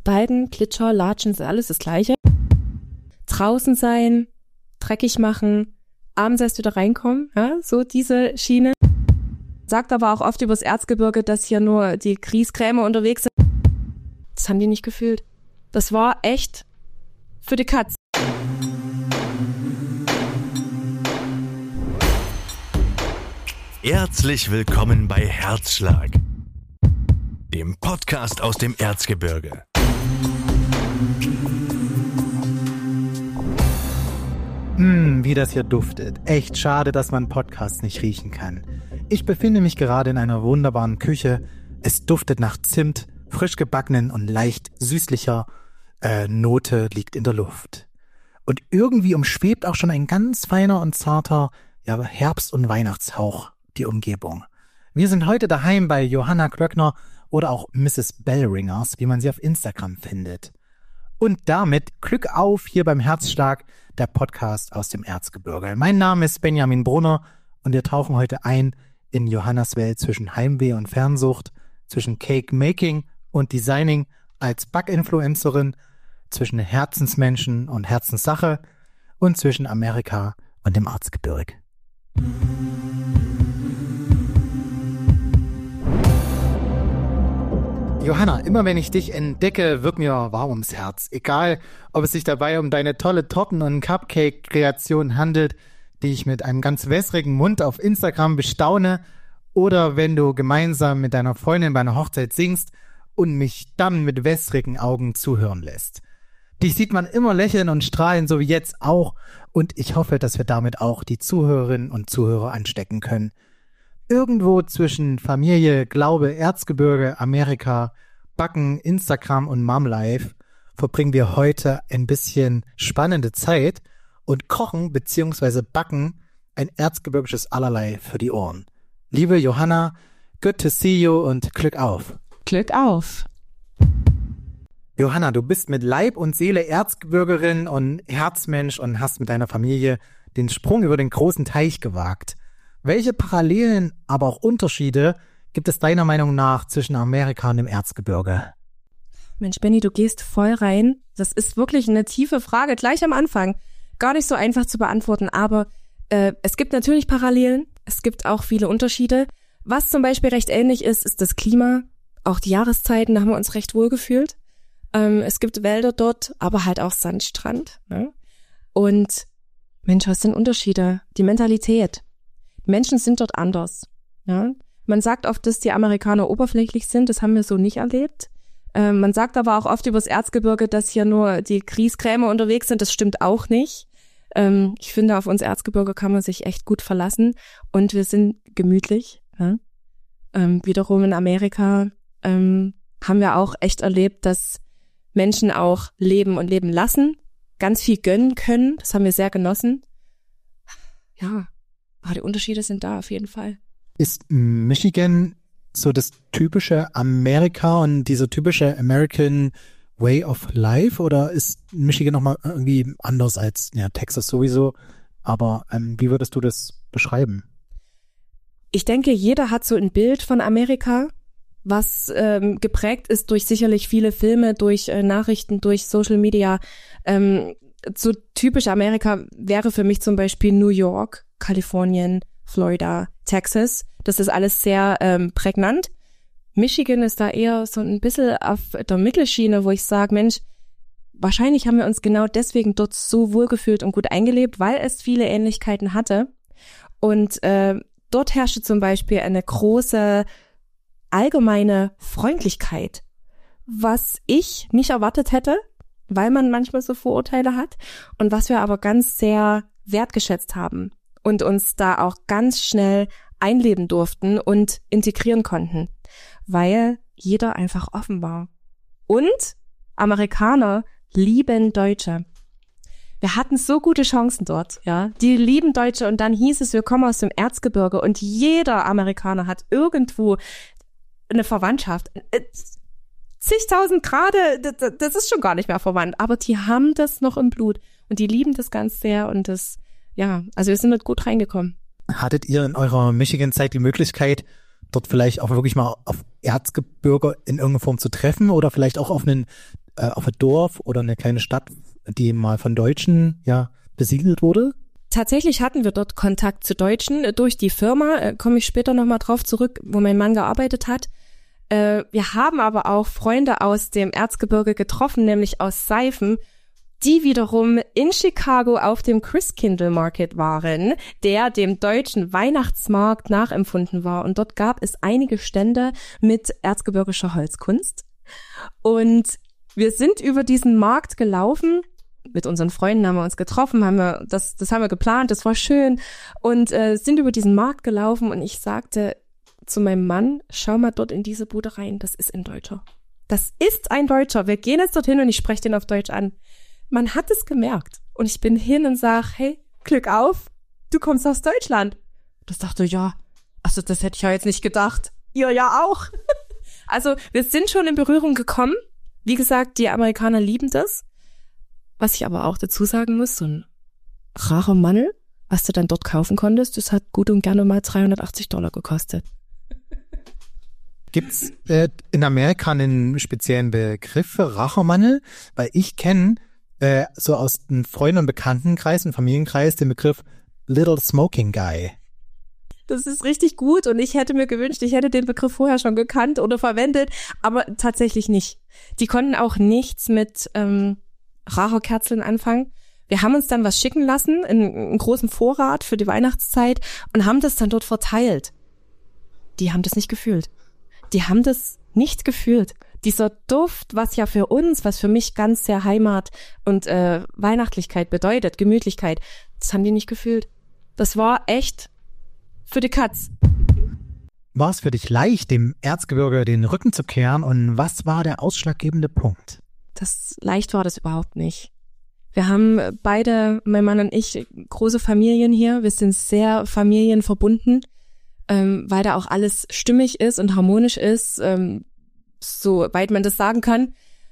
beiden, Klitscher, Latschen, ist alles das Gleiche. Draußen sein, dreckig machen, abends erst wieder reinkommen, ja, so diese Schiene. Sagt aber auch oft übers Erzgebirge, dass hier nur die Grießkrämer unterwegs sind. Das haben die nicht gefühlt. Das war echt für die Katz. Herzlich willkommen bei Herzschlag, dem Podcast aus dem Erzgebirge. Wie das hier duftet. Echt schade, dass man Podcasts nicht riechen kann. Ich befinde mich gerade in einer wunderbaren Küche. Es duftet nach Zimt, frisch gebackenen und leicht süßlicher Note liegt in der Luft. Und irgendwie umschwebt auch schon ein ganz feiner und zarter Herbst- und Weihnachtshauch die Umgebung. Wir sind heute daheim bei Johanna Klöckner oder auch Mrs. Bellringers, wie man sie auf Instagram findet. Und damit Glück auf hier beim Herzschlag, der Podcast aus dem Erzgebirge. Mein Name ist Benjamin Brunner und wir tauchen heute ein in Johannas Welt zwischen Heimweh und Fernsucht, zwischen Cake Making und Designing als Backinfluencerin, zwischen Herzensmenschen und Herzenssache und zwischen Amerika und dem Erzgebirge. Johanna, immer wenn ich dich entdecke, wird mir warm ums Herz. Egal, ob es sich dabei um deine tolle Torten- und Cupcake-Kreation handelt, die ich mit einem ganz wässrigen Mund auf Instagram bestaune, oder wenn du gemeinsam mit deiner Freundin bei einer Hochzeit singst und mich dann mit wässrigen Augen zuhören lässt. Dich sieht man immer lächeln und strahlen, so wie jetzt auch, und ich hoffe, dass wir damit auch die Zuhörerinnen und Zuhörer anstecken können. Irgendwo zwischen Familie, Glaube, Erzgebirge, Amerika, Backen, Instagram und Momlife verbringen wir heute ein bisschen spannende Zeit und kochen bzw. backen ein erzgebirgisches Allerlei für die Ohren. Liebe Johanna, good to see you und Glück auf. Glück auf. Johanna, du bist mit Leib und Seele Erzgebirgerin und Herzmensch und hast mit deiner Familie den Sprung über den großen Teich gewagt. Welche Parallelen, aber auch Unterschiede gibt es deiner Meinung nach zwischen Amerika und dem Erzgebirge? Mensch, Benni, du gehst voll rein. Das ist wirklich eine tiefe Frage, gleich am Anfang. Gar nicht so einfach zu beantworten, aber es gibt natürlich Parallelen. Es gibt auch viele Unterschiede. Was zum Beispiel recht ähnlich ist, ist das Klima. Auch die Jahreszeiten, da haben wir uns recht wohl gefühlt. Es gibt Wälder dort, aber halt auch Sandstrand. Ne? Und Mensch, was sind Unterschiede? Die Mentalität. Menschen sind dort anders. Ja? Man sagt oft, dass die Amerikaner oberflächlich sind. Das haben wir so nicht erlebt. Man sagt aber auch oft über das Erzgebirge, dass hier nur die Grießkrämer unterwegs sind. Das stimmt auch nicht. Ich finde, auf uns Erzgebirge kann man sich echt gut verlassen. Und wir sind gemütlich. Ja? Wiederum in Amerika haben wir auch echt erlebt, dass Menschen auch leben und leben lassen, ganz viel gönnen können. Das haben wir sehr genossen. Ja, aber die Unterschiede sind da auf jeden Fall. Ist Michigan so das typische Amerika und dieser typische American Way of Life, oder ist Michigan nochmal irgendwie anders als Texas sowieso? Aber wie würdest du das beschreiben? Ich denke, jeder hat so ein Bild von Amerika, was geprägt ist durch sicherlich viele Filme, durch Nachrichten, durch Social Media. So typisch Amerika wäre für mich zum Beispiel New York, Kalifornien, Florida, Texas. Das ist alles sehr prägnant. Michigan ist da eher so ein bisschen auf der Mittelschiene, wo ich sage, Mensch, wahrscheinlich haben wir uns genau deswegen dort so wohlgefühlt und gut eingelebt, weil es viele Ähnlichkeiten hatte. Und dort herrschte zum Beispiel eine große allgemeine Freundlichkeit, was ich nicht erwartet hätte, weil man manchmal so Vorurteile hat und was wir aber ganz sehr wertgeschätzt haben und uns da auch ganz schnell einleben durften und integrieren konnten, weil jeder einfach offen war. Und Amerikaner lieben Deutsche. Wir hatten so gute Chancen dort, ja. Die lieben Deutsche und dann hieß es, wir kommen aus dem Erzgebirge und jeder Amerikaner hat irgendwo eine Verwandtschaft. Zigtausend Grade, das ist schon gar nicht mehr verwandt, aber die haben das noch im Blut und die lieben das ganz sehr und das, also wir sind dort gut reingekommen. Hattet ihr in eurer Michigan-Zeit die Möglichkeit, dort vielleicht auch wirklich mal auf Erzgebirge in irgendeiner Form zu treffen oder vielleicht auch auf einen auf ein Dorf oder eine kleine Stadt, die mal von Deutschen besiedelt wurde? Tatsächlich hatten wir dort Kontakt zu Deutschen durch die Firma, komme ich später nochmal drauf zurück, wo mein Mann gearbeitet hat. Wir haben aber auch Freunde aus dem Erzgebirge getroffen, nämlich aus Seifen, die wiederum in Chicago auf dem Christkindl Market waren, der dem deutschen Weihnachtsmarkt nachempfunden war. Und dort gab es einige Stände mit erzgebirgischer Holzkunst. Und wir sind über diesen Markt gelaufen. Mit unseren Freunden haben wir uns getroffen, das haben wir geplant, das war schön. Und sind über diesen Markt gelaufen und ich sagte zu meinem Mann, schau mal dort in diese Bude rein, das ist ein Deutscher. Das ist ein Deutscher. Wir gehen jetzt dorthin und ich spreche den auf Deutsch an. Man hat es gemerkt. Und ich bin hin und sag, hey, Glück auf, du kommst aus Deutschland. Das dachte ich, ja, also das hätte ich ja jetzt nicht gedacht. Ihr ja auch. Also wir sind schon in Berührung gekommen. Wie gesagt, die Amerikaner lieben das. Was ich aber auch dazu sagen muss, so ein rarer Mandel, was du dann dort kaufen konntest, das hat gut und gerne mal $380 gekostet. Gibt's in Amerika einen speziellen Begriff für Rachermandel? Weil ich kenne so aus dem Freunde- und Bekanntenkreis, im Familienkreis, den Begriff Little Smoking Guy. Das ist richtig gut und ich hätte mir gewünscht, ich hätte den Begriff vorher schon gekannt oder verwendet, aber tatsächlich nicht. Die konnten auch nichts mit Racherkerzeln anfangen. Wir haben uns dann was schicken lassen, einen großen Vorrat für die Weihnachtszeit und haben das dann dort verteilt. Die haben das nicht gefühlt. Die haben das nicht gefühlt. Dieser Duft, was ja für uns, was für mich ganz sehr Heimat und Weihnachtlichkeit bedeutet, Gemütlichkeit, das haben die nicht gefühlt. Das war echt für die Katz. War es für dich leicht, dem Erzgebirge den Rücken zu kehren und was war der ausschlaggebende Punkt? Das leicht war das überhaupt nicht. Wir haben beide, mein Mann und ich, große Familien hier. Wir sind sehr familienverbunden, weil da auch alles stimmig ist und harmonisch ist, soweit man das sagen kann.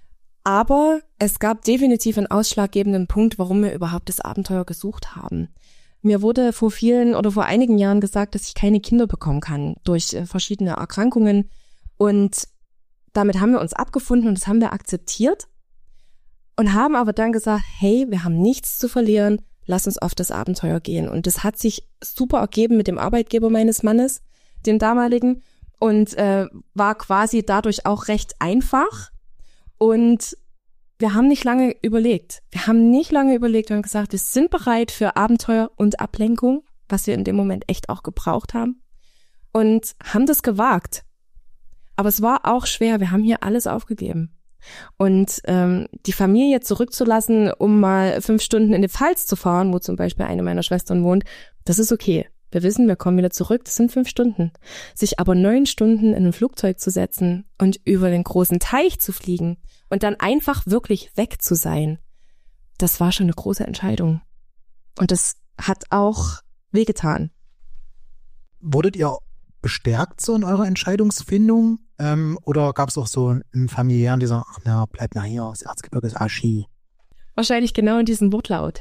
Aber es gab definitiv einen ausschlaggebenden Punkt, warum wir überhaupt das Abenteuer gesucht haben. Mir wurde vor einigen Jahren gesagt, dass ich keine Kinder bekommen kann durch verschiedene Erkrankungen. Und damit haben wir uns abgefunden und das haben wir akzeptiert und haben aber dann gesagt, hey, wir haben nichts zu verlieren, lass uns auf das Abenteuer gehen. Und das hat sich super ergeben mit dem Arbeitgeber meines Mannes, dem damaligen, und war quasi dadurch auch recht einfach. Und wir haben nicht lange überlegt. Wir haben gesagt, wir sind bereit für Abenteuer und Ablenkung, was wir in dem Moment echt auch gebraucht haben, und haben das gewagt. Aber es war auch schwer. Wir haben hier alles aufgegeben. Und die Familie zurückzulassen, um mal 5 Stunden in die Pfalz zu fahren, wo zum Beispiel eine meiner Schwestern wohnt, das ist okay. Wir wissen, wir kommen wieder zurück, das sind 5 Stunden. Sich aber 9 Stunden in ein Flugzeug zu setzen und über den großen Teich zu fliegen und dann einfach wirklich weg zu sein, das war schon eine große Entscheidung. Und das hat auch wehgetan. Wurdet ihr bestärkt so in eurer Entscheidungsfindung? Oder gab es auch so einen familiären, die sagen, ach na, bleib mal hier, das Erzgebirge ist Aschi? Wahrscheinlich genau in diesem Wortlaut.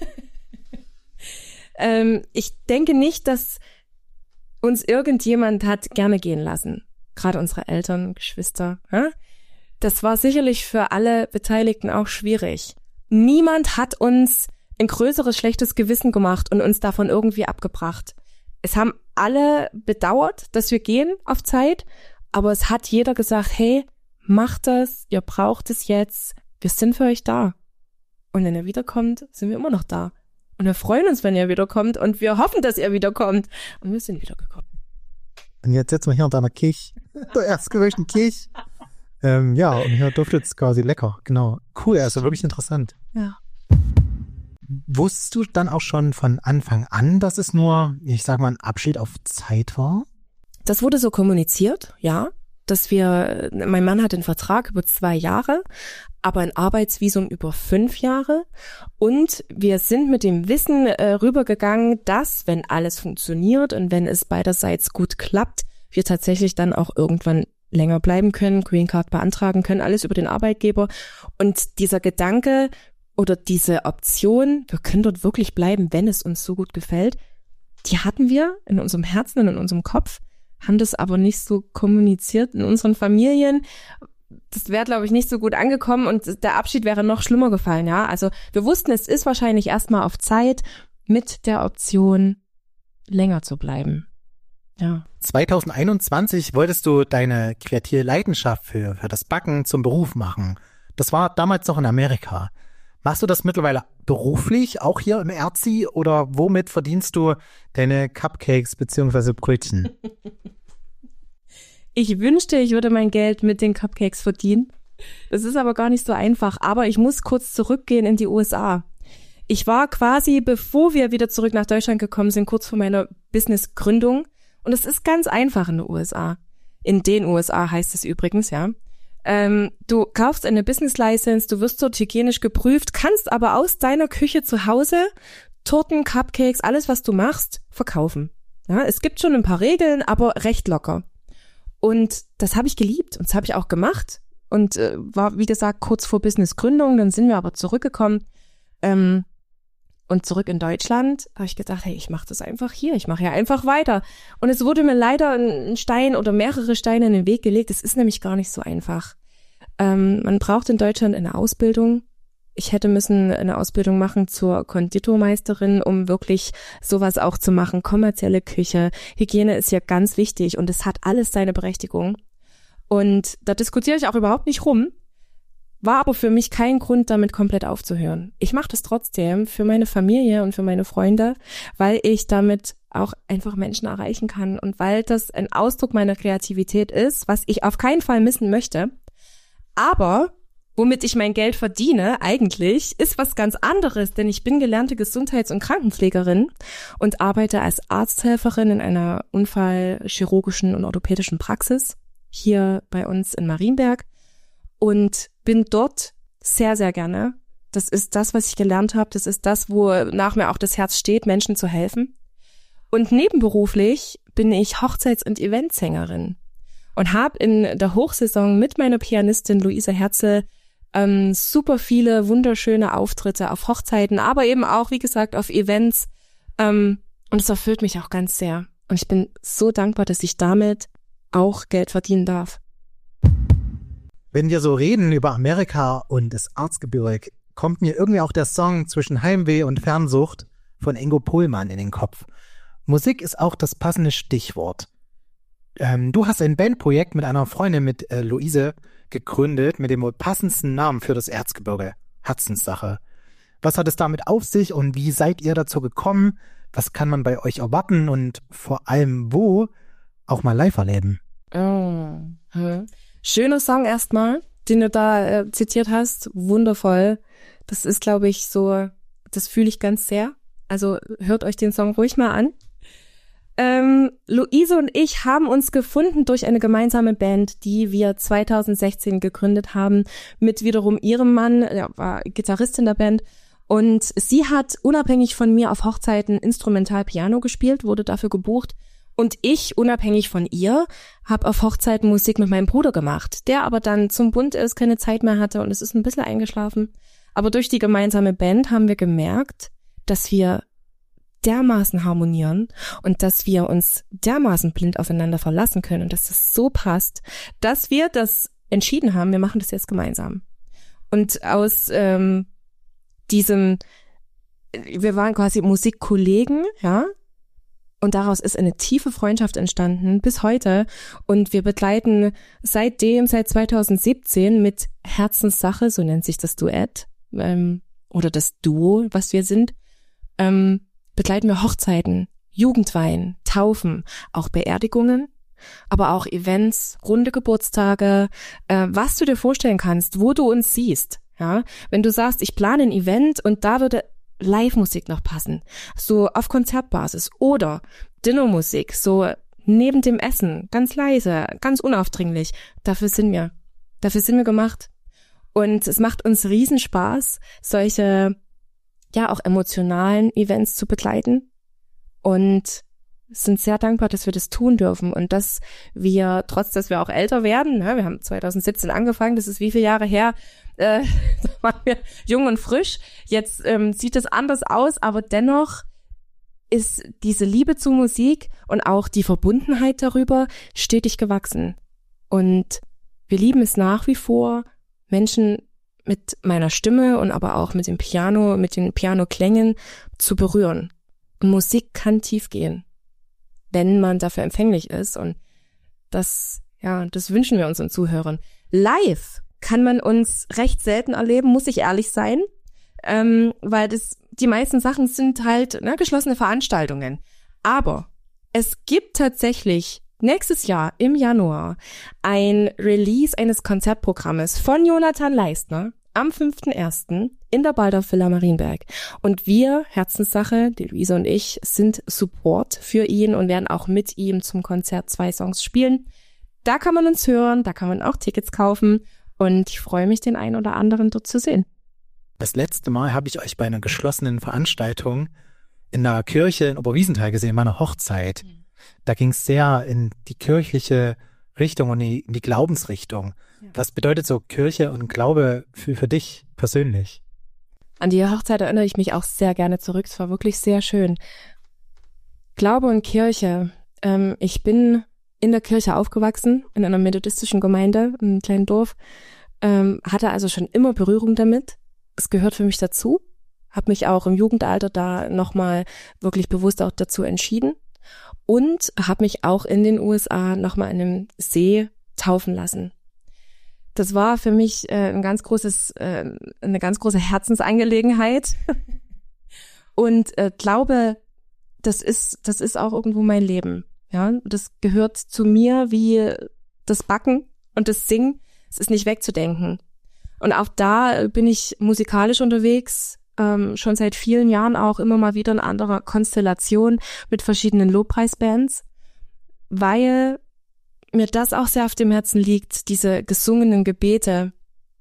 Ich denke nicht, dass uns irgendjemand hat gerne gehen lassen. Gerade unsere Eltern, Geschwister. Das war sicherlich für alle Beteiligten auch schwierig. Niemand hat uns ein größeres schlechtes Gewissen gemacht und uns davon irgendwie abgebracht. Es haben alle bedauert, dass wir gehen auf Zeit, aber es hat jeder gesagt, hey, macht das, ihr braucht es jetzt, wir sind für euch da. Und wenn ihr wiederkommt, sind wir immer noch da. Und wir freuen uns, wenn ihr wiederkommt und wir hoffen, dass ihr wiederkommt. Und wir sind wiedergekommen. Und jetzt sitzen wir hier unter einer Kirche, der erzgebirgischen Kirche. Ja, und hier duftet es quasi lecker, genau. Cool, also wirklich interessant. Ja. Wusstest du dann auch schon von Anfang an, dass es nur, ich sag mal, ein Abschied auf Zeit war? Das wurde so kommuniziert, ja, dass mein Mann hat einen Vertrag über 2 Jahre, aber ein Arbeitsvisum über 5 Jahre. Und wir sind mit dem Wissen rübergegangen, dass, wenn alles funktioniert und wenn es beiderseits gut klappt, wir tatsächlich dann auch irgendwann länger bleiben können, Green Card beantragen können, alles über den Arbeitgeber. Und dieser Gedanke oder diese Option, wir können dort wirklich bleiben, wenn es uns so gut gefällt, die hatten wir in unserem Herzen und in unserem Kopf, haben das aber nicht so kommuniziert in unseren Familien, das wäre, glaube ich, nicht so gut angekommen und der Abschied wäre noch schlimmer gefallen, ja. Also wir wussten, es ist wahrscheinlich erstmal auf Zeit mit der Option, länger zu bleiben. Ja. 2021 wolltest du deine kreative Leidenschaft für das Backen zum Beruf machen. Das war damals noch in Amerika. Machst du das mittlerweile beruflich, auch hier im Erzi, oder womit verdienst du deine Cupcakes bzw. Brötchen? Ich wünschte, ich würde mein Geld mit den Cupcakes verdienen. Das ist aber gar nicht so einfach. Aber ich muss kurz zurückgehen in die USA. Ich war quasi, bevor wir wieder zurück nach Deutschland gekommen sind, kurz vor meiner Businessgründung. Und es ist ganz einfach in den USA. In den USA heißt es übrigens, ja. Du kaufst eine Business License, du wirst dort hygienisch geprüft, kannst aber aus deiner Küche zu Hause Torten, Cupcakes, alles, was du machst, verkaufen. Ja, es gibt schon ein paar Regeln, aber recht locker. Und das habe ich geliebt und das habe ich auch gemacht und war, wie gesagt, kurz vor Businessgründung. Dann sind wir aber zurückgekommen und zurück in Deutschland. Da habe ich gedacht, hey, ich mache das einfach hier, ich mache ja einfach weiter. Und es wurde mir leider ein Stein oder mehrere Steine in den Weg gelegt. Es ist nämlich gar nicht so einfach. Man braucht in Deutschland eine Ausbildung. Ich hätte müssen eine Ausbildung machen zur Konditormeisterin, um wirklich sowas auch zu machen. Kommerzielle Küche, Hygiene ist ja ganz wichtig und es hat alles seine Berechtigung. Und da diskutiere ich auch überhaupt nicht rum, war aber für mich kein Grund, damit komplett aufzuhören. Ich mache das trotzdem für meine Familie und für meine Freunde, weil ich damit auch einfach Menschen erreichen kann und weil das ein Ausdruck meiner Kreativität ist, was ich auf keinen Fall missen möchte. Aber womit ich mein Geld verdiene eigentlich, ist was ganz anderes, denn ich bin gelernte Gesundheits- und Krankenpflegerin und arbeite als Arzthelferin in einer unfallchirurgischen und orthopädischen Praxis hier bei uns in Marienberg und bin dort sehr, sehr gerne. Das ist das, was ich gelernt habe. Das ist das, wonach mir auch das Herz steht, Menschen zu helfen. Und nebenberuflich bin ich Hochzeits- und Eventsängerin und habe in der Hochsaison mit meiner Pianistin Luise Herzl super viele wunderschöne Auftritte auf Hochzeiten, aber eben auch, wie gesagt, auf Events. Und es erfüllt mich auch ganz sehr. Und ich bin so dankbar, dass ich damit auch Geld verdienen darf. Wenn wir so reden über Amerika und das Erzgebirge, kommt mir irgendwie auch der Song Zwischen Heimweh und Fernsucht von Ingo Pohlmann in den Kopf. Musik ist auch das passende Stichwort. Du hast ein Bandprojekt mit einer Freundin, mit Luise, gegründet, mit dem wohl passendsten Namen für das Erzgebirge, Herzenssache. Was hat es damit auf sich und wie seid ihr dazu gekommen? Was kann man bei euch erwarten und vor allem wo auch mal live erleben? Schöner Song erstmal, den du da zitiert hast, wundervoll. Das ist, glaube ich, so, das fühle ich ganz sehr. Also hört euch den Song ruhig mal an. Luise und ich haben uns gefunden durch eine gemeinsame Band, die wir 2016 gegründet haben, mit wiederum ihrem Mann, der war Gitarrist in der Band. Und sie hat unabhängig von mir auf Hochzeiten Instrumental-Piano gespielt, wurde dafür gebucht. Und ich, unabhängig von ihr, habe auf Hochzeiten Musik mit meinem Bruder gemacht, der aber dann zum Bund ist, keine Zeit mehr hatte und es ist ein bisschen eingeschlafen. Aber durch die gemeinsame Band haben wir gemerkt, dass wir dermaßen harmonieren und dass wir uns dermaßen blind aufeinander verlassen können und dass das so passt, dass wir das entschieden haben, wir machen das jetzt gemeinsam. Und aus wir waren quasi Musikkollegen, ja, und daraus ist eine tiefe Freundschaft entstanden bis heute und wir begleiten seit 2017 mit Herzenssache, so nennt sich das Duett, oder das Duo, was wir sind, begleiten wir Hochzeiten, Jugendweihen, Taufen, auch Beerdigungen, aber auch Events, runde Geburtstage, was du dir vorstellen kannst, wo du uns siehst. Ja, wenn du sagst, ich plane ein Event und da würde Live-Musik noch passen, so auf Konzertbasis oder Dinnermusik, so neben dem Essen, ganz leise, ganz unaufdringlich, dafür sind wir gemacht. Und es macht uns Riesenspaß, solche ja auch emotionalen Events zu begleiten und sind sehr dankbar, dass wir das tun dürfen und dass wir, trotz dass wir auch älter werden, ne, wir haben 2017 angefangen, das ist wie viele Jahre her, da waren wir jung und frisch, jetzt sieht es anders aus, aber dennoch ist diese Liebe zur Musik und auch die Verbundenheit darüber stetig gewachsen und wir lieben es nach wie vor, Menschen mit meiner Stimme und aber auch mit dem Piano, mit den Pianoklängen zu berühren. Und Musik kann tief gehen, wenn man dafür empfänglich ist. Und das wünschen wir unseren Zuhörern. Live kann man uns recht selten erleben, muss ich ehrlich sein, weil die meisten Sachen sind halt geschlossene Veranstaltungen. Aber es gibt tatsächlich nächstes Jahr im Januar ein Release eines Konzertprogrammes von Jonathan Leistner am 5.1. in der Waldorf-Villa Marienberg. Und wir, Herzenssache, die Luise und ich, sind Support für ihn und werden auch mit ihm zum Konzert 2 Songs spielen. Da kann man uns hören, da kann man auch Tickets kaufen und ich freue mich, den einen oder anderen dort zu sehen. Das letzte Mal habe ich euch bei einer geschlossenen Veranstaltung in einer Kirche in Oberwiesenthal gesehen, meiner Hochzeit. Da ging es sehr in die kirchliche Richtung und in die Glaubensrichtung. Ja. Was bedeutet so Kirche und Glaube für dich persönlich? An die Hochzeit erinnere ich mich auch sehr gerne zurück. Es war wirklich sehr schön. Glaube und Kirche. Ich bin in der Kirche aufgewachsen, in einer methodistischen Gemeinde, in einem kleinen Dorf. Hatte also schon immer Berührung damit. Es gehört für mich dazu. Habe mich auch im Jugendalter da nochmal wirklich bewusst auch dazu entschieden. Und habe mich auch in den USA nochmal in einem See taufen lassen. Das war für mich eine ganz große Herzensangelegenheit. Und glaube, das ist auch irgendwo mein Leben. Ja, das gehört zu mir wie das Backen und das Singen. Es ist nicht wegzudenken. Und auch da bin ich musikalisch unterwegs. Schon seit vielen Jahren auch immer mal wieder in anderer Konstellation mit verschiedenen Lobpreisbands, weil mir das auch sehr auf dem Herzen liegt, diese gesungenen Gebete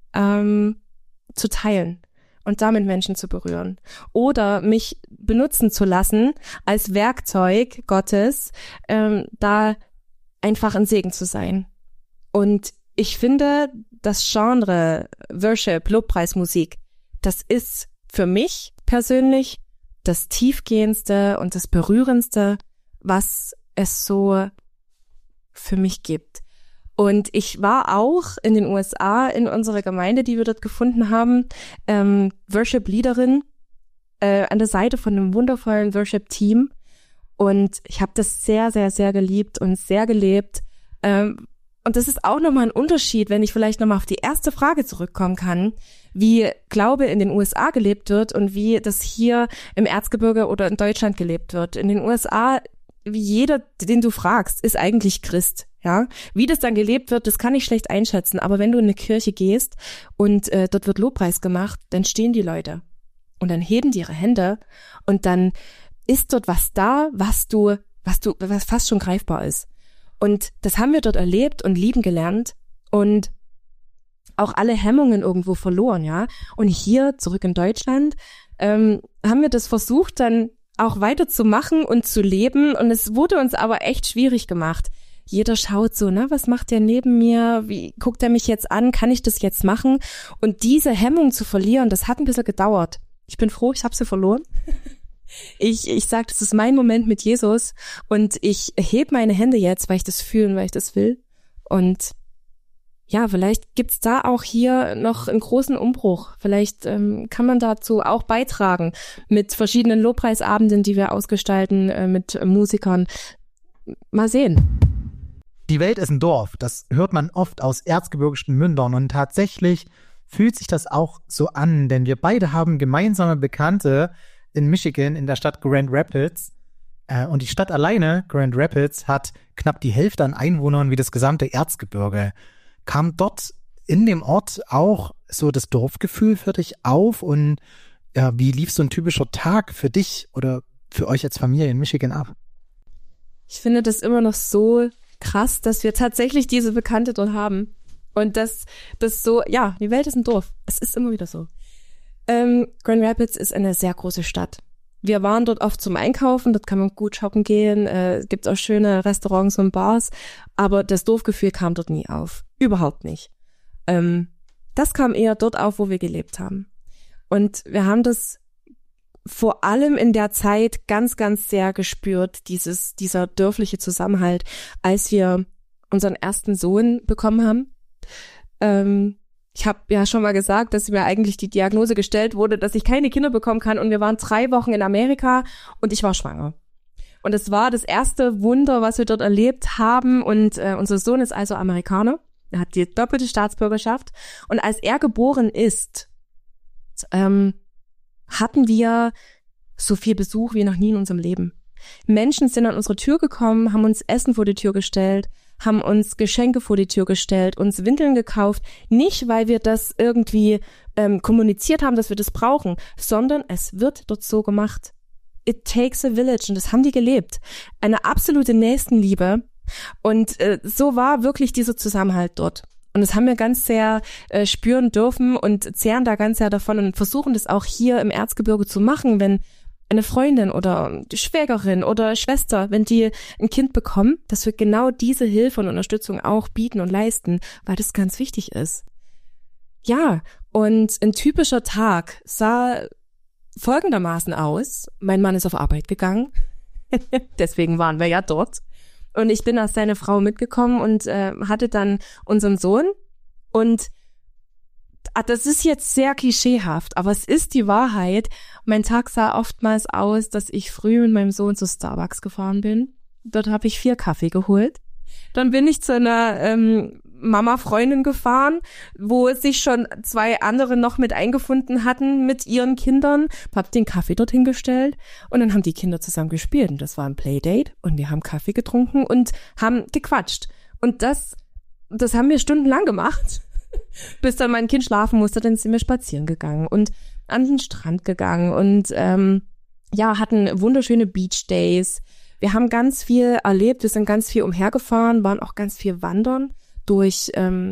zu teilen und damit Menschen zu berühren oder mich benutzen zu lassen als Werkzeug Gottes, da einfach ein Segen zu sein. Und ich finde, das Genre Worship, Lobpreismusik, das ist für mich persönlich das tiefgehendste und das berührendste, was es so für mich gibt. Und ich war auch in den USA in unserer Gemeinde, die wir dort gefunden haben, Worship-Leaderin an der Seite von einem wundervollen Worship-Team. Und ich habe das sehr, sehr, sehr geliebt und sehr gelebt. Und das ist auch nochmal ein Unterschied, wenn ich vielleicht nochmal auf die erste Frage zurückkommen kann, wie Glaube in den USA gelebt wird und wie das hier im Erzgebirge oder in Deutschland gelebt wird. In den USA, wie jeder, den du fragst, ist eigentlich Christ. Ja, wie das dann gelebt wird, das kann ich schlecht einschätzen. Aber wenn du in eine Kirche gehst und dort wird Lobpreis gemacht, dann stehen die Leute und dann heben die ihre Hände und dann ist dort was da, was fast schon greifbar ist. Und das haben wir dort erlebt und lieben gelernt und auch alle Hemmungen irgendwo verloren, ja. Und hier zurück in Deutschland haben wir das versucht dann auch weiterzumachen und zu leben und es wurde uns aber echt schwierig gemacht. Jeder schaut so, was macht der neben mir? Wie guckt er mich jetzt an? Kann ich das jetzt machen? Und diese Hemmung zu verlieren, das hat ein bisschen gedauert. Ich bin froh, ich habe sie verloren. Ich sage, das ist mein Moment mit Jesus und ich heb meine Hände jetzt, weil ich das fühle und weil ich das will. Und ja, vielleicht gibt's da auch hier noch einen großen Umbruch. Vielleicht kann man dazu auch beitragen mit verschiedenen Lobpreisabenden, die wir ausgestalten, mit Musikern. Mal sehen. Die Welt ist ein Dorf, das hört man oft aus erzgebirgischen Mündern und tatsächlich fühlt sich das auch so an, denn wir beide haben gemeinsame Bekannte in Michigan, in der Stadt Grand Rapids. Und die Stadt alleine, Grand Rapids, hat knapp die Hälfte an Einwohnern wie das gesamte Erzgebirge. Kam dort in dem Ort auch so das Dorfgefühl für dich auf? Und wie lief so ein typischer Tag für dich oder für euch als Familie in Michigan ab? Ich finde das immer noch so krass, dass wir tatsächlich diese Bekannte dort haben. Und das so, ja, die Welt ist ein Dorf. Es ist immer wieder so. Grand Rapids ist eine sehr große Stadt. Wir waren dort oft zum Einkaufen, dort kann man gut shoppen gehen, gibt auch schöne Restaurants und Bars, aber das Dorfgefühl kam dort nie auf. Überhaupt nicht. Das kam eher dort auf, wo wir gelebt haben. Und wir haben das vor allem in der Zeit ganz, ganz sehr gespürt, dieser dörfliche Zusammenhalt, als wir unseren ersten Sohn bekommen haben. Ich habe ja schon mal gesagt, dass mir eigentlich die Diagnose gestellt wurde, dass ich keine Kinder bekommen kann. Und wir waren 3 Wochen in Amerika und ich war schwanger. Und es war das erste Wunder, was wir dort erlebt haben. Und unser Sohn ist also Amerikaner. Er hat die doppelte Staatsbürgerschaft. Und als er geboren ist, hatten wir so viel Besuch wie noch nie in unserem Leben. Menschen sind an unsere Tür gekommen, haben uns Essen vor die Tür gestellt, haben uns Geschenke vor die Tür gestellt, uns Windeln gekauft. Nicht, weil wir das irgendwie kommuniziert haben, dass wir das brauchen, sondern es wird dort so gemacht. It takes a village. Und das haben die gelebt. Eine absolute Nächstenliebe. Und so war wirklich dieser Zusammenhalt dort. Und das haben wir ganz sehr spüren dürfen und zehren da ganz sehr davon und versuchen das auch hier im Erzgebirge zu machen, wenn eine Freundin oder die Schwägerin oder Schwester, wenn die ein Kind bekommen, dass wir genau diese Hilfe und Unterstützung auch bieten und leisten, weil das ganz wichtig ist. Ja, und ein typischer Tag sah folgendermaßen aus. Mein Mann ist auf Arbeit gegangen, deswegen waren wir ja dort. Und ich bin als seine Frau mitgekommen und hatte dann unseren Sohn. Und das ist jetzt sehr klischeehaft, aber es ist die Wahrheit. Mein Tag sah oftmals aus, dass ich früh mit meinem Sohn zu Starbucks gefahren bin. Dort habe ich 4 Kaffee geholt. Dann bin ich zu einer Mama-Freundin gefahren, wo sich schon 2 andere noch mit eingefunden hatten mit ihren Kindern. Hab den Kaffee dorthin gestellt und dann haben die Kinder zusammen gespielt. Und das war ein Playdate und wir haben Kaffee getrunken und haben gequatscht. Und das haben wir stundenlang gemacht. Bis dann mein Kind schlafen musste, dann sind wir spazieren gegangen und an den Strand gegangen und hatten wunderschöne Beach Days. Wir haben ganz viel erlebt, wir sind ganz viel umhergefahren, waren auch ganz viel wandern durch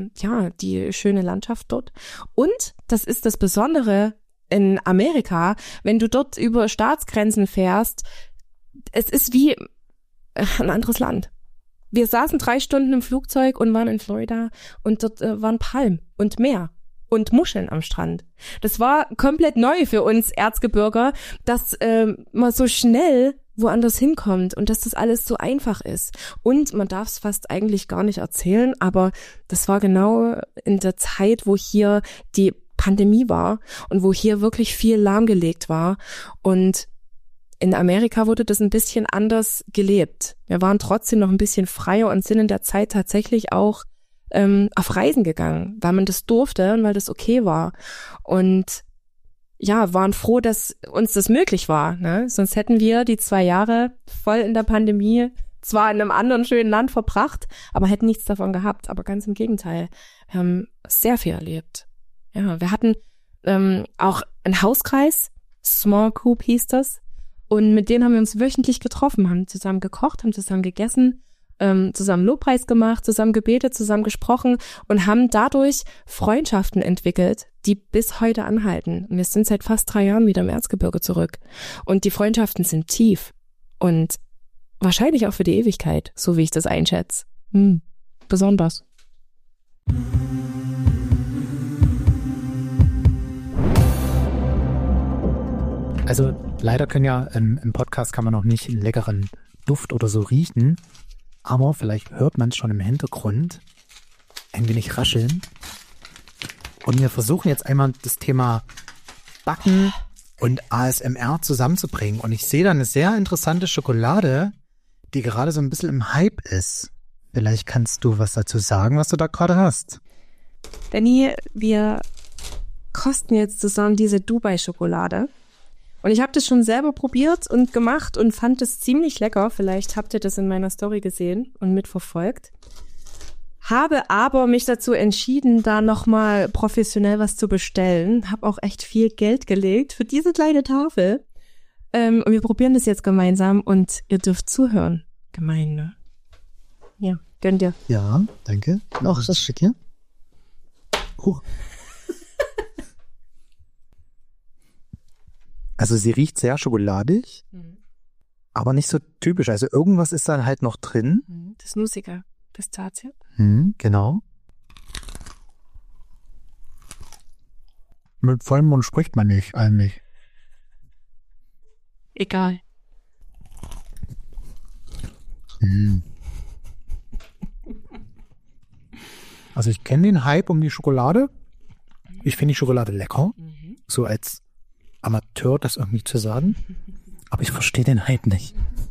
die schöne Landschaft dort. Und das ist das Besondere in Amerika, wenn du dort über Staatsgrenzen fährst, es ist wie ein anderes Land. Wir saßen 3 Stunden im Flugzeug und waren in Florida und dort waren Palmen und Meer und Muscheln am Strand. Das war komplett neu für uns Erzgebirger, dass man so schnell woanders hinkommt und dass das alles so einfach ist. Und man darf es fast eigentlich gar nicht erzählen, aber das war genau in der Zeit, wo hier die Pandemie war und wo hier wirklich viel lahmgelegt war. Und in Amerika wurde das ein bisschen anders gelebt. Wir waren trotzdem noch ein bisschen freier und sind in der Zeit tatsächlich auch auf Reisen gegangen, weil man das durfte und weil das okay war. Und ja, waren froh, dass uns das möglich war, ne? Sonst hätten wir die 2 Jahre voll in der Pandemie zwar in einem anderen schönen Land verbracht, aber hätten nichts davon gehabt. Aber ganz im Gegenteil. Wir haben sehr viel erlebt. Ja, wir hatten auch einen Hauskreis, Small Group hieß das. Und mit denen haben wir uns wöchentlich getroffen, haben zusammen gekocht, haben zusammen gegessen, zusammen Lobpreis gemacht, zusammen gebetet, zusammen gesprochen und haben dadurch Freundschaften entwickelt, die bis heute anhalten. Und wir sind seit fast 3 Jahren wieder im Erzgebirge zurück. Und die Freundschaften sind tief und wahrscheinlich auch für die Ewigkeit, so wie ich das einschätze. Besonders. Also leider können ja im Podcast kann man noch nicht einen leckeren Duft oder so riechen, aber vielleicht hört man es schon im Hintergrund ein wenig rascheln. Und wir versuchen jetzt einmal das Thema Backen und ASMR zusammenzubringen. Und ich sehe da eine sehr interessante Schokolade, die gerade so ein bisschen im Hype ist. Vielleicht kannst du was dazu sagen, was du da gerade hast. Danny, wir kosten jetzt zusammen diese Dubai-Schokolade. Und ich habe das schon selber probiert und gemacht und fand es ziemlich lecker. Vielleicht habt ihr das in meiner Story gesehen und mitverfolgt. Habe aber mich dazu entschieden, da nochmal professionell was zu bestellen. Habe auch echt viel Geld gelegt für diese kleine Tafel. Und wir probieren das jetzt gemeinsam und ihr dürft zuhören. Gemein, ne? Ja, gönn dir. Ja, danke. Noch ist das schick hier. Also sie riecht sehr schokoladig, aber nicht so typisch. Also irgendwas ist dann halt noch drin. Das Nussige, Pistazie. Genau. Mit vollem Mund spricht man nicht eigentlich. Egal. Also ich kenne den Hype um die Schokolade. Ich finde die Schokolade lecker. So als Amateur das irgendwie zu sagen. Aber ich verstehe den Hype nicht.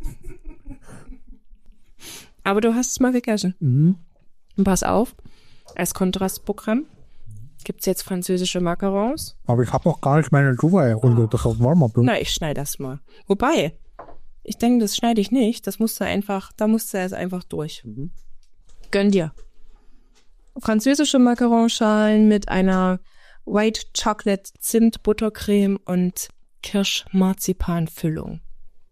Aber du hast es mal gegessen. Und pass auf, als Kontrastprogramm gibt's jetzt französische Macarons. Aber ich habe noch gar nicht meine Dubai-Runde. Das ist warm. Na, ich schneide das mal. Wobei, ich denke, das schneide ich nicht. Das musst du einfach, da musst du jetzt einfach durch. Gönn dir. Französische Macaronschalen mit einer White Chocolate Zimt Buttercreme und Kirsch-Marzipan-Füllung.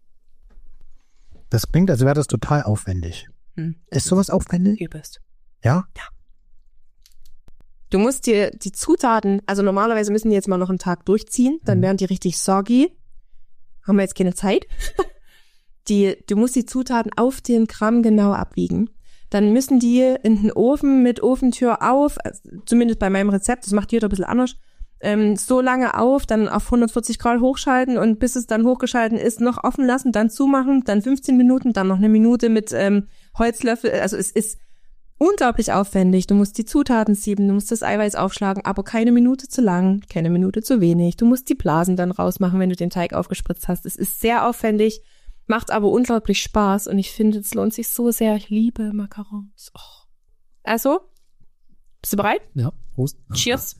Das klingt, als wäre das total aufwendig. Ist sowas aufwendig? Übelst. Ja? Ja. Du musst dir die Zutaten, also normalerweise müssen die jetzt mal noch einen Tag durchziehen, dann werden die richtig soggy. Haben wir jetzt keine Zeit. Du musst die Zutaten auf den Gramm genau abwiegen. Dann müssen die in den Ofen mit Ofentür auf, also zumindest bei meinem Rezept, das macht jeder ein bisschen anders, so lange auf, dann auf 140 Grad hochschalten und bis es dann hochgeschalten ist, noch offen lassen, dann zumachen, dann 15 Minuten, dann noch eine Minute mit Holzlöffel. Also es ist unglaublich aufwendig. Du musst die Zutaten sieben, du musst das Eiweiß aufschlagen, aber keine Minute zu lang, keine Minute zu wenig. Du musst die Blasen dann rausmachen, wenn du den Teig aufgespritzt hast. Es ist sehr aufwendig, macht aber unglaublich Spaß und ich finde, es lohnt sich so sehr. Ich liebe Macarons. Oh. Also, bist du bereit? Ja, Prost. Cheers.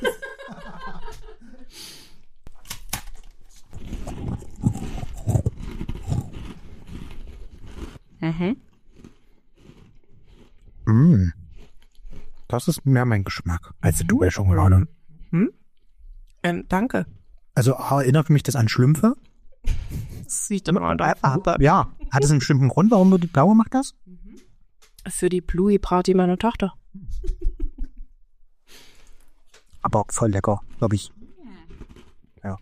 Das ist mehr mein Geschmack als die Dubai-Schokolade. Danke. Also erinnert mich das an Schlümpfe? Das sieht immer an Ja. Hat es einen bestimmten Grund, warum du die blaue gemacht hast? Für die Bluey-Party meiner Tochter. Aber auch voll lecker, glaube ich. Ja.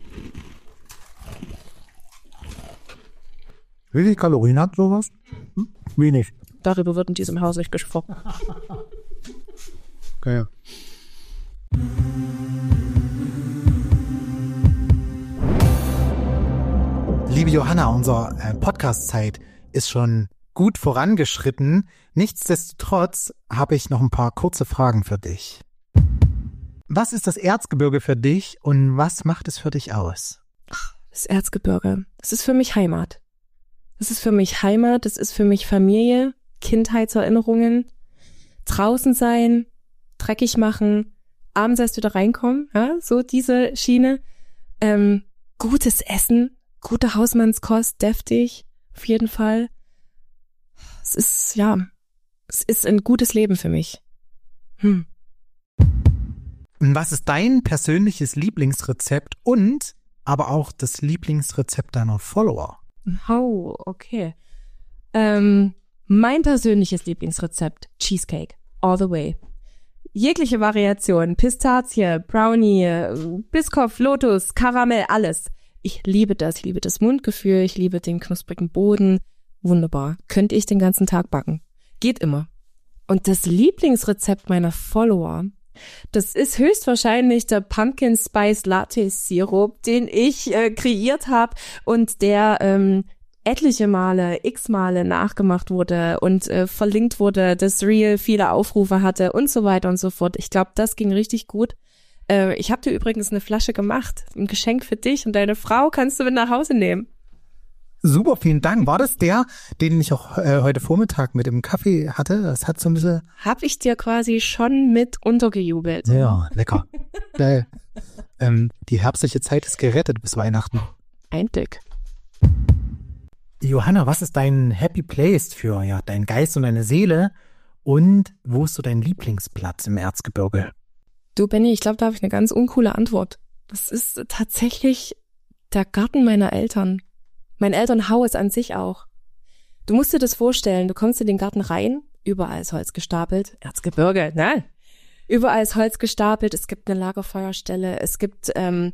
Wie viele Kalorien hat sowas? Wenig. Darüber wird in diesem Haus nicht gesprochen. Okay. Liebe Johanna, unsere Podcast-Zeit ist schon gut vorangeschritten. Nichtsdestotrotz habe ich noch ein paar kurze Fragen für dich. Was ist das Erzgebirge für dich und was macht es für dich aus? Das Erzgebirge, das ist für mich Heimat. Das ist für mich Heimat, das ist für mich Familie, Kindheitserinnerungen, draußen sein, dreckig machen, abends erst wieder reinkommen, ja, so diese Schiene. Gutes Essen, gute Hausmannskost, deftig, auf jeden Fall. Es ist ein gutes Leben für mich. Und was ist dein persönliches Lieblingsrezept und aber auch das Lieblingsrezept deiner Follower? Oh, okay. Mein persönliches Lieblingsrezept, Cheesecake, all the way. Jegliche Variation, Pistazie, Brownie, Biscoff, Lotus, Karamell, alles. Ich liebe das Mundgefühl, ich liebe den knusprigen Boden. Wunderbar. Könnte ich den ganzen Tag backen. Geht immer. Und das Lieblingsrezept meiner Follower, das ist höchstwahrscheinlich der Pumpkin Spice Latte Sirup, den ich kreiert habe und der etliche Male, x-Male nachgemacht wurde und verlinkt wurde, das Reel viele Aufrufe hatte und so weiter und so fort. Ich glaube, das ging richtig gut. Ich habe dir übrigens eine Flasche gemacht, ein Geschenk für dich und deine Frau, kannst du mit nach Hause nehmen. Super, vielen Dank. War das der, den ich auch heute Vormittag mit im Kaffee hatte? Das hat so ein bisschen... Hab ich dir quasi schon mit untergejubelt. Ja, lecker. Geil. Die herbstliche Zeit ist gerettet bis Weihnachten. Ein Dick. Johanna, was ist dein Happy Place für deinen Geist und deine Seele? Und wo ist so dein Lieblingsplatz im Erzgebirge? Du, Benny, ich glaube, da habe ich eine ganz uncoole Antwort. Das ist tatsächlich der Garten meiner Eltern. Mein Elternhaus an sich auch. Du musst dir das vorstellen, du kommst in den Garten rein, überall ist Holz gestapelt. Erzgebirge, ne? Überall ist Holz gestapelt, es gibt eine Lagerfeuerstelle, es gibt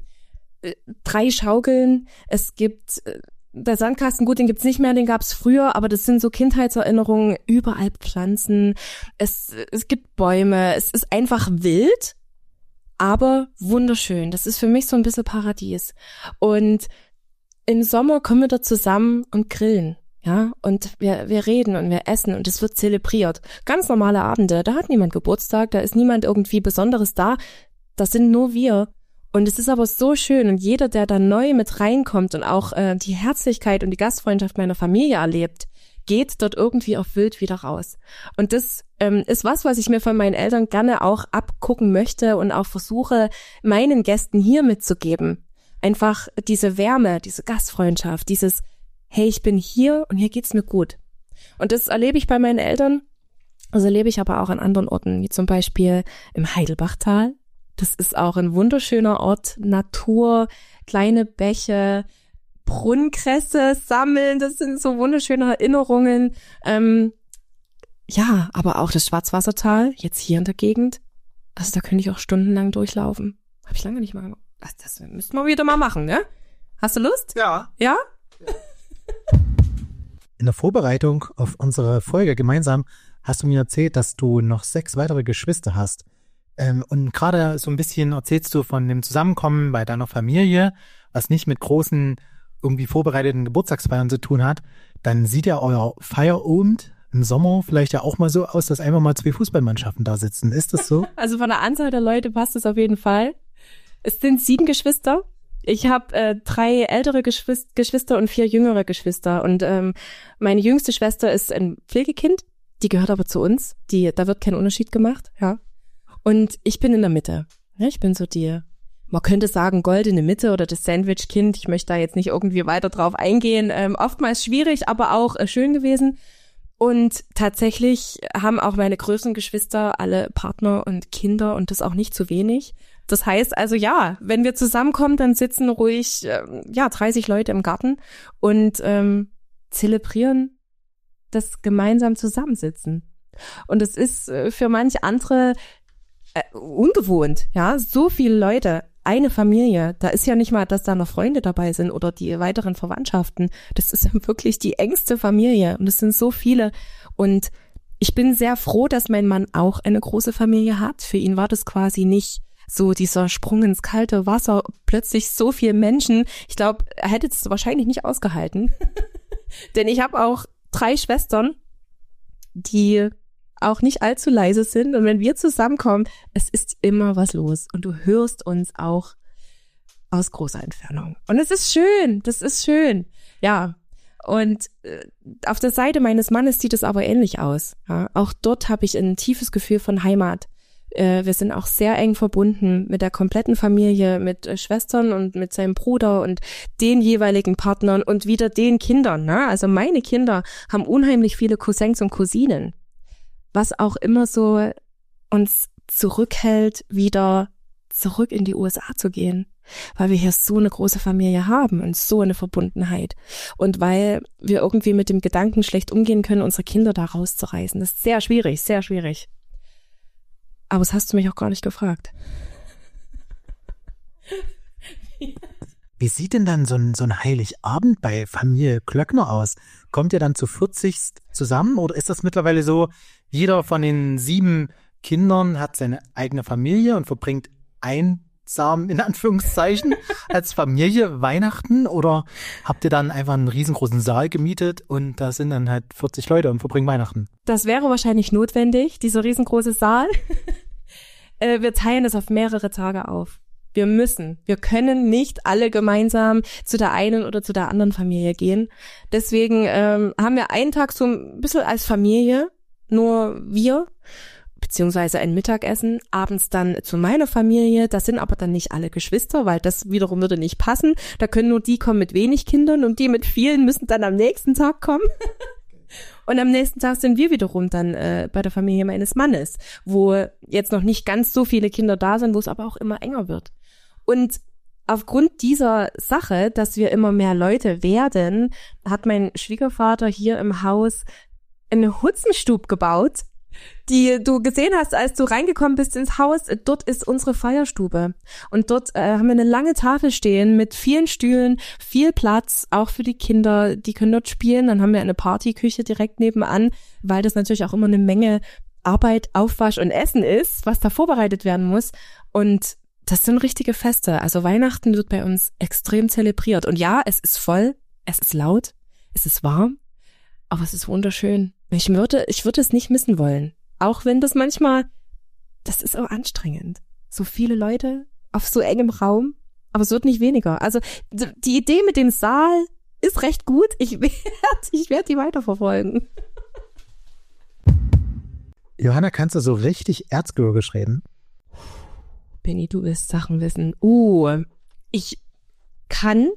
3 Schaukeln, es gibt der Sandkasten, gut, den gibt's nicht mehr, den gab's früher, aber das sind so Kindheitserinnerungen, überall Pflanzen, es gibt Bäume, es ist einfach wild, aber wunderschön. Das ist für mich so ein bisschen Paradies. Und im Sommer kommen wir da zusammen und grillen. Ja, und wir reden und wir essen und es wird zelebriert. Ganz normale Abende, da hat niemand Geburtstag, da ist niemand irgendwie Besonderes da, das sind nur wir. Und es ist aber so schön und jeder, der da neu mit reinkommt und auch die Herzlichkeit und die Gastfreundschaft meiner Familie erlebt, geht dort irgendwie erfüllt wieder raus. Und das ist was ich mir von meinen Eltern gerne auch abgucken möchte und auch versuche, meinen Gästen hier mitzugeben. Einfach diese Wärme, diese Gastfreundschaft, dieses hey, ich bin hier und hier geht's mir gut. Und das erlebe ich bei meinen Eltern, das erlebe ich aber auch an anderen Orten, wie zum Beispiel im Heidelbachtal. Das ist auch ein wunderschöner Ort, Natur, kleine Bäche, Brunnenkresse sammeln, das sind so wunderschöne Erinnerungen. Ja, aber auch das Schwarzwassertal, jetzt hier in der Gegend, also da könnte ich auch stundenlang durchlaufen. Habe ich lange nicht mal gemacht. Das müssten wir wieder mal machen, ne? Hast du Lust? Ja. Ja? In der Vorbereitung auf unsere Folge gemeinsam hast du mir erzählt, dass du noch 6 weitere Geschwister hast. Und gerade so ein bisschen erzählst du von dem Zusammenkommen bei deiner Familie, was nicht mit großen, irgendwie vorbereiteten Geburtstagsfeiern zu tun hat. Dann sieht ja euer Feierabend im Sommer vielleicht ja auch mal so aus, dass einfach mal 2 Fußballmannschaften da sitzen. Ist das so? Also von der Anzahl der Leute passt es auf jeden Fall. Es sind 7 Geschwister. Ich habe 3 ältere Geschwister und 4 jüngere Geschwister. Und meine jüngste Schwester ist ein Pflegekind. Die gehört aber zu uns. Da wird kein Unterschied gemacht. Ja. Und ich bin in der Mitte. Ja, ich bin so man könnte sagen, goldene Mitte oder das Sandwich-Kind. Ich möchte da jetzt nicht irgendwie weiter drauf eingehen. Oftmals schwierig, aber auch schön gewesen. Und tatsächlich haben auch meine größeren Geschwister alle Partner und Kinder und das auch nicht zu wenig. Das heißt also, ja, wenn wir zusammenkommen, dann sitzen ruhig 30 Leute im Garten und zelebrieren das gemeinsam Zusammensitzen. Und es ist für manche andere ungewohnt, ja, so viele Leute, eine Familie, da ist ja nicht mal, dass da noch Freunde dabei sind oder die weiteren Verwandtschaften, das ist wirklich die engste Familie und es sind so viele und ich bin sehr froh, dass mein Mann auch eine große Familie hat. Für ihn war das quasi nicht so dieser Sprung ins kalte Wasser, plötzlich so viele Menschen. Ich glaube, er hätte es wahrscheinlich nicht ausgehalten, denn ich habe auch 3 Schwestern, die auch nicht allzu leise sind. Und wenn wir zusammenkommen, es ist immer was los. Und du hörst uns auch aus großer Entfernung. Und es ist schön, das ist schön. Ja, und auf der Seite meines Mannes sieht es aber ähnlich aus. Ja, auch dort habe ich ein tiefes Gefühl von Heimat. Wir sind auch sehr eng verbunden mit der kompletten Familie, mit Schwestern und mit seinem Bruder und den jeweiligen Partnern und wieder den Kindern. Ne? Also meine Kinder haben unheimlich viele Cousins und Cousinen. Was auch immer so uns zurückhält, wieder zurück in die USA zu gehen, weil wir hier so eine große Familie haben und so eine Verbundenheit und weil wir irgendwie mit dem Gedanken schlecht umgehen können, unsere Kinder da rauszureißen. Das ist sehr schwierig, sehr schwierig. Aber das hast du mich auch gar nicht gefragt. Wie sieht denn dann so ein Heiligabend bei Familie Klöckner aus? Kommt ihr dann zu 40 zusammen oder ist das mittlerweile so, jeder von den 7 Kindern hat seine eigene Familie und verbringt einsam, in Anführungszeichen, als Familie Weihnachten? Oder habt ihr dann einfach einen riesengroßen Saal gemietet und da sind dann halt 40 Leute und verbringen Weihnachten? Das wäre wahrscheinlich notwendig, dieser riesengroße Saal. Wir teilen es auf mehrere Tage auf. Wir können nicht alle gemeinsam zu der einen oder zu der anderen Familie gehen. Deswegen haben wir einen Tag so ein bisschen als Familie, nur wir, beziehungsweise ein Mittagessen, abends dann zu meiner Familie. Das sind aber dann nicht alle Geschwister, weil das wiederum würde nicht passen. Da können nur die kommen mit wenig Kindern und die mit vielen müssen dann am nächsten Tag kommen. Und am nächsten Tag sind wir wiederum dann bei der Familie meines Mannes, wo jetzt noch nicht ganz so viele Kinder da sind, wo es aber auch immer enger wird. Und aufgrund dieser Sache, dass wir immer mehr Leute werden, hat mein Schwiegervater hier im Haus eine Hutzenstube gebaut, die du gesehen hast, als du reingekommen bist ins Haus. Dort ist unsere Feierstube. Und dort haben wir eine lange Tafel stehen mit vielen Stühlen, viel Platz, auch für die Kinder, die können dort spielen. Dann haben wir eine Partyküche direkt nebenan, weil das natürlich auch immer eine Menge Arbeit, Aufwasch und Essen ist, was da vorbereitet werden muss. Und das sind richtige Feste. Also Weihnachten wird bei uns extrem zelebriert. Und ja, es ist voll, es ist laut, es ist warm. Aber es ist wunderschön. Ich würde es nicht missen wollen. Auch wenn das manchmal, das ist auch anstrengend. So viele Leute auf so engem Raum, aber es wird nicht weniger. Also die Idee mit dem Saal ist recht gut. Ich werd die weiterverfolgen. Johanna, kannst du so richtig erzgebirgisch reden? Benni, du willst Sachen wissen. Ich kann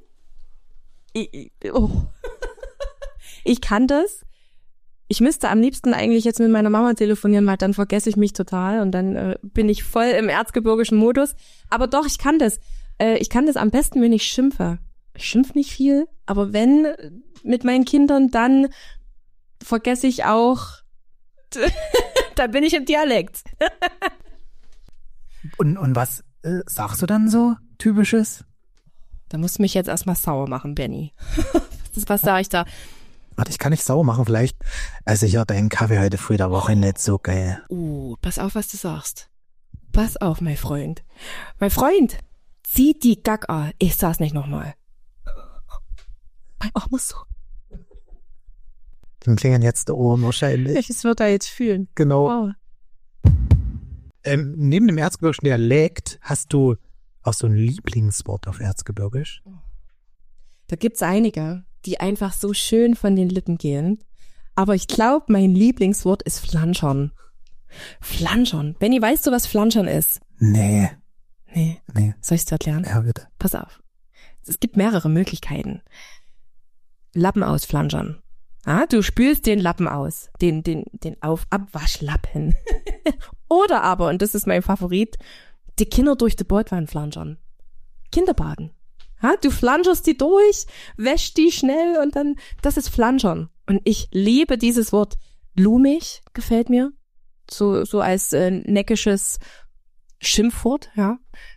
das. Ich müsste am liebsten eigentlich jetzt mit meiner Mama telefonieren, weil dann vergesse ich mich total und dann bin ich voll im erzgebirgischen Modus. Aber doch, ich kann das. Ich kann das am besten, wenn ich schimpfe. Ich schimpfe nicht viel, aber wenn mit meinen Kindern, dann vergesse ich auch, dann bin ich im Dialekt. Und was sagst du dann so Typisches? Da musst du mich jetzt erstmal sauer machen, Benni. Was sag ich da? Warte, ich kann nicht sauer machen, vielleicht. Also ich hatte den Kaffee heute früh der Woche nicht so geil. Pass auf, was du sagst. Pass auf, mein Freund. Mein Freund, zieh die Gacka. Ich sag's nicht nochmal. Mein Arm muss so. Dann klingen jetzt die Ohren wahrscheinlich. Das wird er jetzt fühlen. Genau. Wow. Neben dem erzgebirgischen Dialekt hast du auch so ein Lieblingswort auf Erzgebirgisch? Da gibt's einige, die einfach so schön von den Lippen gehen. Aber ich glaube, mein Lieblingswort ist Flanschern. Flanschern. Benni, weißt du, was Flanschern ist? Nee. Soll ich's dir erklären? Ja, bitte. Pass auf. Es gibt mehrere Möglichkeiten. Lappen ausflanschern. Du spülst den Lappen aus. Den Abwaschlappen. Oder aber, und das ist mein Favorit, die Kinder durch die Bordwand flanschern. Kinderbaden. Du flanscherst die durch, wäschst die schnell und dann, das ist Flanschern. Und ich liebe dieses Wort. Blumig gefällt mir. So als neckisches Schimpfwort, ja.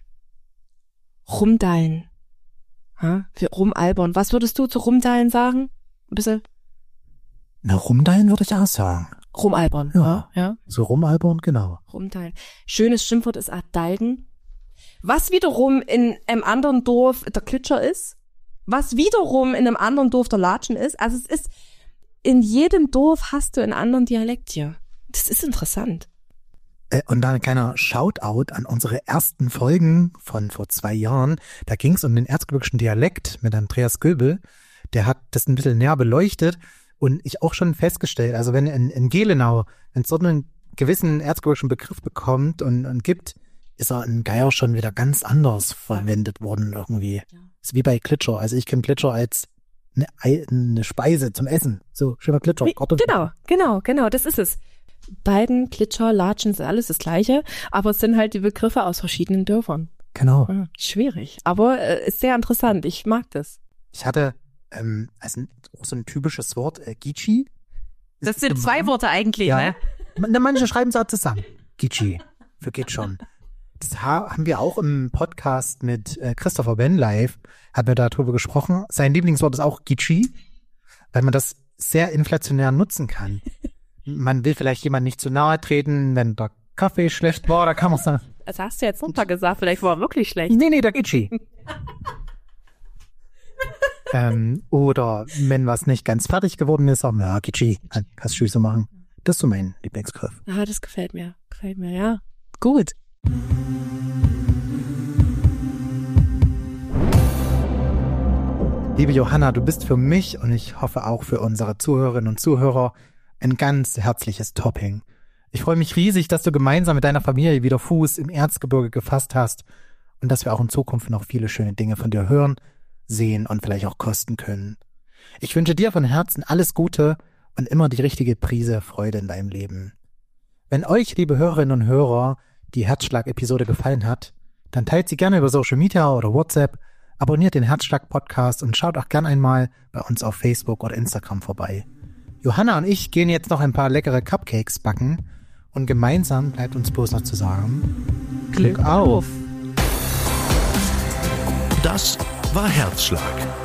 Rumdallen. Für rumalbern. Was würdest du zu rumdallen sagen? Ein bisschen? Na, rumdallen würde ich auch sagen. Rumalbern. Ja. So rumalbern, genau. Rumdallen. Schönes Schimpfwort ist Dalgen. Was wiederum in einem anderen Dorf der Klitscher ist. Was wiederum in einem anderen Dorf der Latschen ist. Also es ist, in jedem Dorf hast du einen anderen Dialekt hier. Das ist interessant. Und dann ein kleiner Shoutout an unsere ersten Folgen von vor 2 Jahren. Da ging es um den erzgebirgischen Dialekt mit Andreas Göbel. Der hat das ein bisschen näher beleuchtet und ich auch schon festgestellt, also wenn in Gelenau, wenn es dort einen gewissen erzgebirgischen Begriff bekommt und gibt, ist er in Geier schon wieder ganz anders verwendet worden irgendwie. Ja. Ist wie bei Klitscher. Also ich kenne Klitscher als eine Speise zum Essen. So, schöner Klitscher. Genau, das ist es. Beiden, Klitscher, Latschen, ist alles das Gleiche, aber es sind halt die Begriffe aus verschiedenen Dörfern. Genau. Schwierig, aber ist sehr interessant. Ich mag das. Ich hatte auch so ein typisches Wort, Gichi. Das sind 2 Worte eigentlich, ja. Ne? Manche schreiben es auch zusammen. Gichi, für geht schon. Das haben wir auch im Podcast mit Christopher Ben live, haben wir darüber gesprochen. Sein Lieblingswort ist auch Gichi, weil man das sehr inflationär nutzen kann. Man will vielleicht jemand nicht zu nahe treten, wenn der Kaffee schlecht war, da kann man sagen. Das hast du jetzt runter gesagt, vielleicht war er wirklich schlecht. Nee, der Gichi. Oder wenn was nicht ganz fertig geworden ist, sagen wir, ja, Gichi, kannst du so machen. Das ist so mein Lieblingsgriff. Das gefällt mir, ja. Gut. Liebe Johanna, du bist für mich und ich hoffe auch für unsere Zuhörerinnen und Zuhörer ein ganz herzliches Topping. Ich freue mich riesig, dass du gemeinsam mit deiner Familie wieder Fuß im Erzgebirge gefasst hast und dass wir auch in Zukunft noch viele schöne Dinge von dir hören, sehen und vielleicht auch kosten können. Ich wünsche dir von Herzen alles Gute und immer die richtige Prise Freude in deinem Leben. Wenn euch, liebe Hörerinnen und Hörer, die Herzschlag-Episode gefallen hat, dann teilt sie gerne über Social Media oder WhatsApp, abonniert den Herzschlag-Podcast und schaut auch gern einmal bei uns auf Facebook oder Instagram vorbei. Johanna und ich gehen jetzt noch ein paar leckere Cupcakes backen und gemeinsam bleibt uns bloß noch zu sagen, Glück auf! Das war Herzschlag.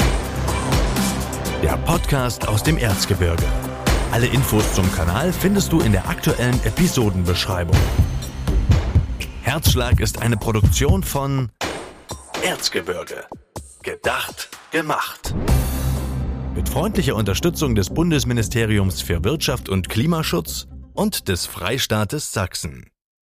Der Podcast aus dem Erzgebirge. Alle Infos zum Kanal findest du in der aktuellen Episodenbeschreibung. Herzschlag ist eine Produktion von Erzgebirge. Gedacht, gemacht. Mit freundlicher Unterstützung des Bundesministeriums für Wirtschaft und Klimaschutz und des Freistaates Sachsen.